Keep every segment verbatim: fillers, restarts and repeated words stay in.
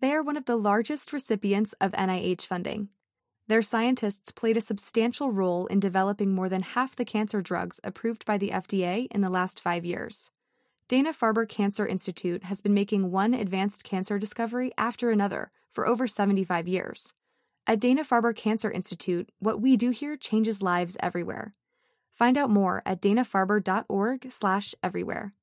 They are one of the largest recipients of N I H funding. Their scientists played a substantial role in developing more than half the cancer drugs approved by the F D A in the last five years. Dana-Farber Cancer Institute has been making one advanced cancer discovery after another for over seventy-five years. At Dana-Farber Cancer Institute, what we do here changes lives everywhere. Find out more at dana-farber.org slash everywhere.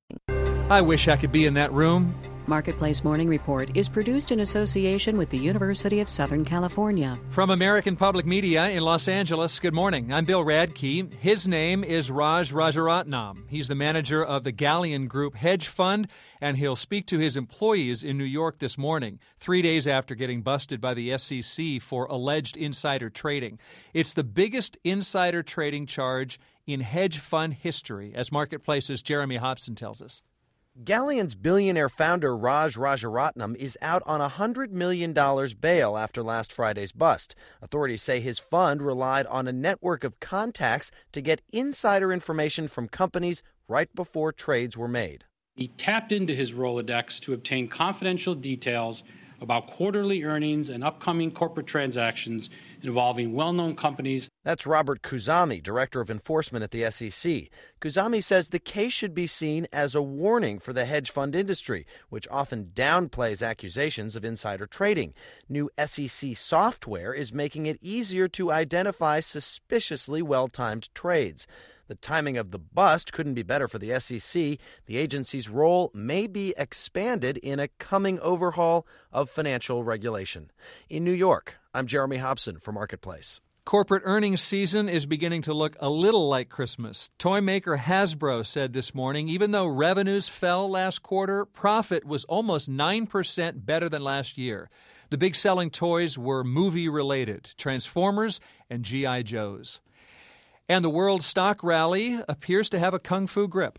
I wish I could be in that room. Marketplace Morning Report is produced in association with the University of Southern California. From American Public Media in Los Angeles, good morning. I'm Bill Radke. His name is Raj Rajaratnam. He's the manager of the Galleon Group Hedge Fund, and he'll speak to his employees in New York this morning, three days after getting busted by the S E C for alleged insider trading. It's the biggest insider trading charge in hedge fund history, as Marketplace's Jeremy Hobson tells us. Galleon's billionaire founder Raj Rajaratnam is out on a one hundred million dollars bail after last Friday's bust. Authorities say his fund relied on a network of contacts to get insider information from companies right before trades were made. He tapped into his Rolodex to obtain confidential details about quarterly earnings and upcoming corporate transactions involving well-known companies. That's Robert Khuzami, Director of Enforcement at the S E C. Khuzami says the case should be seen as a warning for the hedge fund industry, which often downplays accusations of insider trading. New S E C software is making it easier to identify suspiciously well-timed trades. The timing of the bust couldn't be better for the S E C. The agency's role may be expanded in a coming overhaul of financial regulation. In New York, I'm Jeremy Hobson for Marketplace. Corporate earnings season is beginning to look a little like Christmas. Toy maker Hasbro said this morning, even though revenues fell last quarter, profit was almost nine percent better than last year. The big selling toys were movie-related, Transformers and G I. Joes. And the world stock rally appears to have a kung fu grip.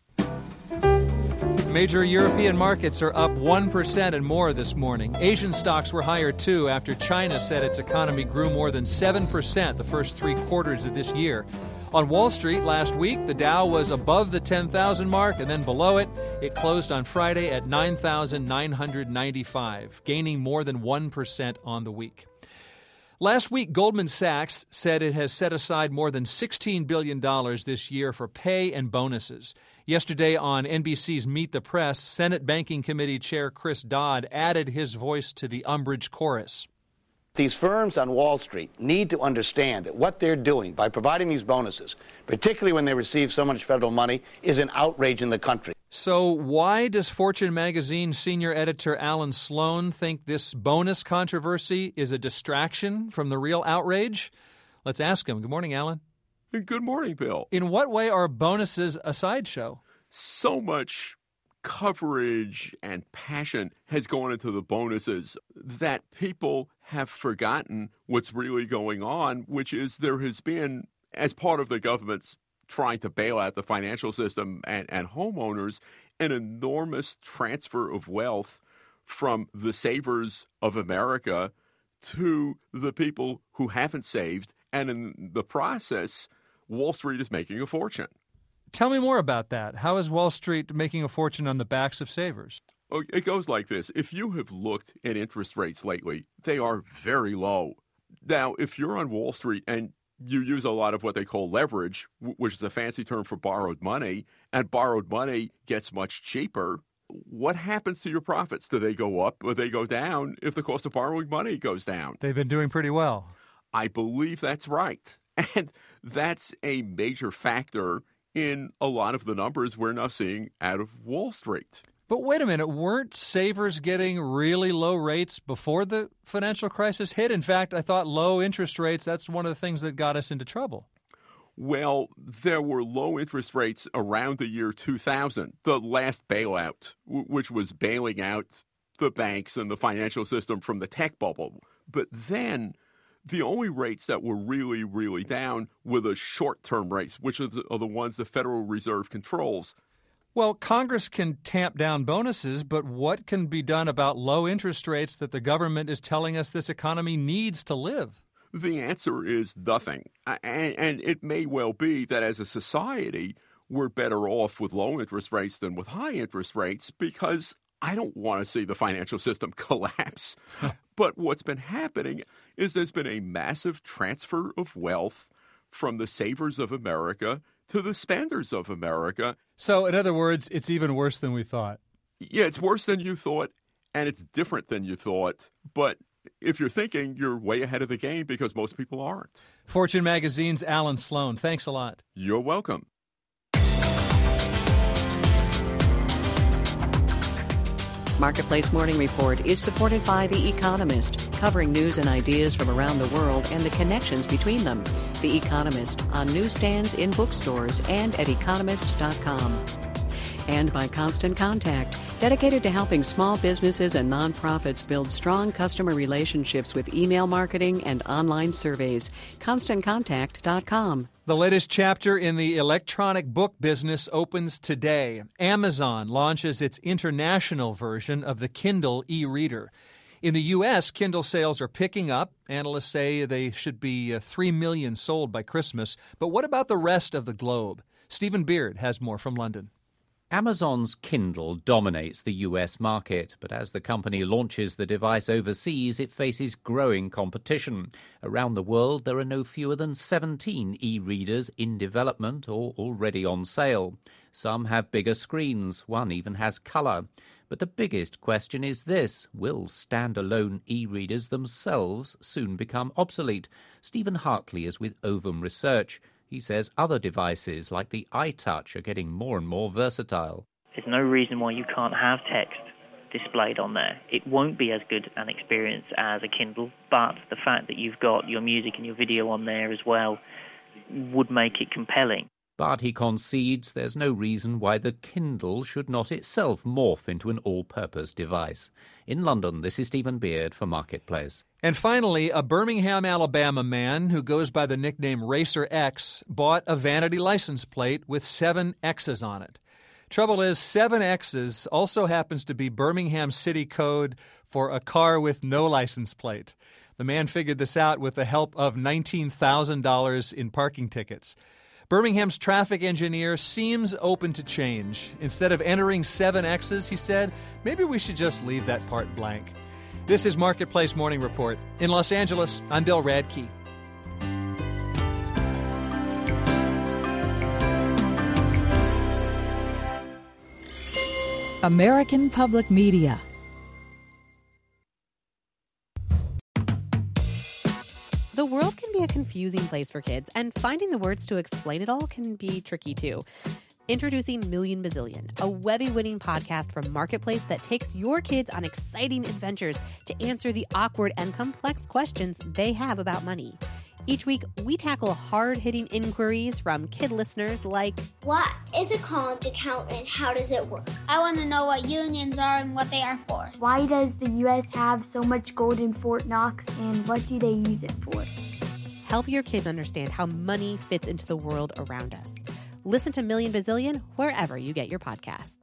Major European markets are up one percent and more this morning. Asian stocks were higher, too, after China said its economy grew more than seven percent the first three quarters of this year. On Wall Street last week, the Dow was above the ten thousand mark, and then below it, it closed on Friday at nine thousand nine hundred ninety-five, gaining more than one percent on the week. Last week, Goldman Sachs said it has set aside more than sixteen billion dollars this year for pay and bonuses. Yesterday on N B C's Meet the Press, Senate Banking Committee Chair Chris Dodd added his voice to the umbrage chorus. These firms on Wall Street need to understand that what they're doing by providing these bonuses, particularly when they receive so much federal money, is an outrage in the country. So why does Fortune magazine senior editor Alan Sloan think this bonus controversy is a distraction from the real outrage? Let's ask him. Good morning, Alan. Good morning, Bill. In what way are bonuses a sideshow? So much coverage and passion has gone into the bonuses that people have forgotten what's really going on, which is there has been, as part of the government's trying to bail out the financial system and, and homeowners, an enormous transfer of wealth from the savers of America to the people who haven't saved. And in the process, Wall Street is making a fortune. Tell me more about that. How is Wall Street making a fortune on the backs of savers? Oh, it goes like this. If you have looked at interest rates lately, they are very low. Now, if you're on Wall Street and you use a lot of what they call leverage, which is a fancy term for borrowed money, and borrowed money gets much cheaper, what happens to your profits? Do they go up or they go down if the cost of borrowing money goes down? They've been doing pretty well. I believe that's right. And that's a major factor in a lot of the numbers we're now seeing out of Wall Street. But wait a minute, weren't savers getting really low rates before the financial crisis hit? In fact, I thought low interest rates, that's one of the things that got us into trouble. Well, there were low interest rates around the year two thousand, the last bailout, which was bailing out the banks and the financial system from the tech bubble. But then the only rates that were really, really down were the short-term rates, which are the, are the ones the Federal Reserve controls. Well, Congress can tamp down bonuses, but what can be done about low interest rates that the government is telling us this economy needs to live? The answer is nothing. And, and it may well be that as a society, we're better off with low interest rates than with high interest rates because I don't want to see the financial system collapse. But what's been happening is there's been a massive transfer of wealth from the savers of America to the spenders of America. So, in other words, it's even worse than we thought. Yeah, it's worse than you thought, and it's different than you thought. But if you're thinking, you're way ahead of the game because most people aren't. Fortune Magazine's Alan Sloan, thanks a lot. You're welcome. Marketplace Morning Report is supported by The Economist, covering news and ideas from around the world and the connections between them. The Economist, on newsstands, in bookstores, and at economist dot com. And by Constant Contact, dedicated to helping small businesses and nonprofits build strong customer relationships with email marketing and online surveys. constant contact dot com. The latest chapter in the electronic book business opens today. Amazon launches its international version of the Kindle e-reader. In the U S, Kindle sales are picking up. Analysts say they should be uh, three million sold by Christmas. But what about the rest of the globe? Stephen Beard has more from London. Amazon's Kindle dominates the U S market, but as the company launches the device overseas, it faces growing competition. Around the world, there are no fewer than seventeen e-readers in development or already on sale. Some have bigger screens, one even has colour. But the biggest question is this: will standalone e-readers themselves soon become obsolete? Stephen Hartley is with Ovum Research. He says other devices like the iTouch are getting more and more versatile. There's no reason why you can't have text displayed on there. It won't be as good an experience as a Kindle, but the fact that you've got your music and your video on there as well would make it compelling. But he concedes there's no reason why the Kindle should not itself morph into an all-purpose device. In London, this is Stephen Beard for Marketplace. And finally, a Birmingham, Alabama man who goes by the nickname Racer X bought a vanity license plate with seven X's on it. Trouble is, seven X's also happens to be Birmingham city code for a car with no license plate. The man figured this out with the help of nineteen thousand dollars in parking tickets. Birmingham's traffic engineer seems open to change. Instead of entering seven X's, he said, maybe we should just leave that part blank. This is Marketplace Morning Report. In Los Angeles, I'm Bill Radke. American Public Media. The world can be a confusing place for kids, and finding the words to explain it all can be tricky too. Introducing Million Bazillion, a Webby-winning podcast from Marketplace that takes your kids on exciting adventures to answer the awkward and complex questions they have about money. Each week, we tackle hard-hitting inquiries from kid listeners like, what is a college account and how does it work? I want to know what unions are and what they are for. Why does the U S have so much gold in Fort Knox and what do they use it for? Help your kids understand how money fits into the world around us. Listen to Million Bazillion wherever you get your podcasts.